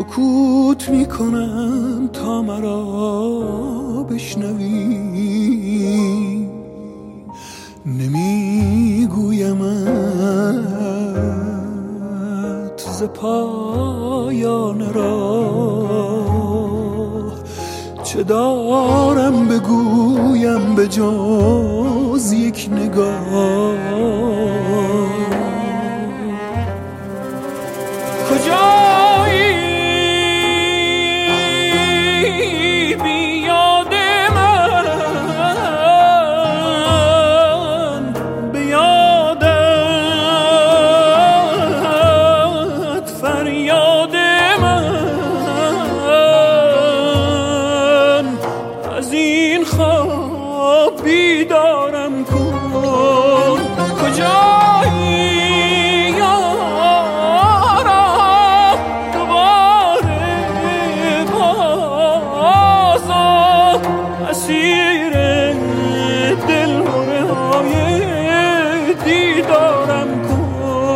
سکوت میکنم تا مرا بشنوی، نمیگویمت ز پایان راه، چه دارم بگویم به جز یک نگاه. کجایی بیاد من، به یادت فریاد من، از این خواب بیدارم کن. کجایی اسیر دلهره های دیدارم کن.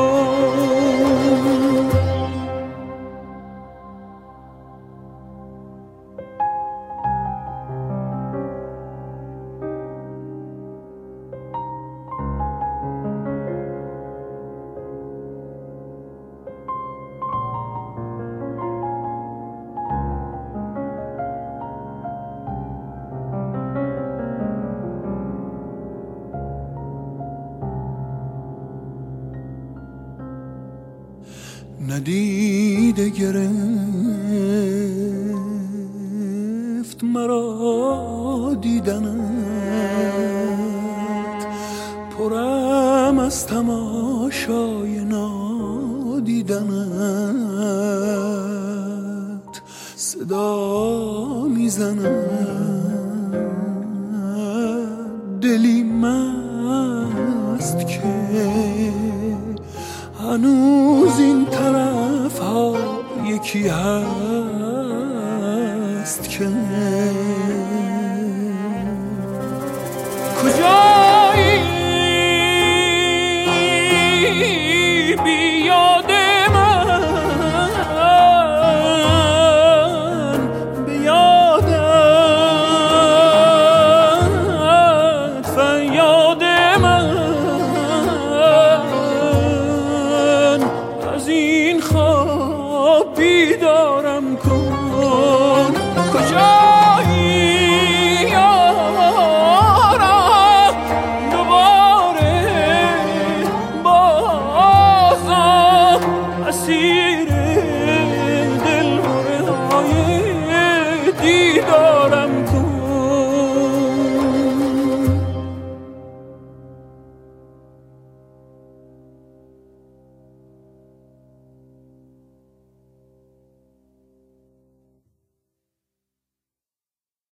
ندیده گرفت مرا دیدنت، پرم از تماشای نادیدنت. صدا میزند دلی مست که هنوز این طرف ها یکی هست که کجایی بیاد من، به یادت فریاد من، از این خواب بیدارم کن. کجایی یارا دوباره بازم اسیر دلهره های دیدار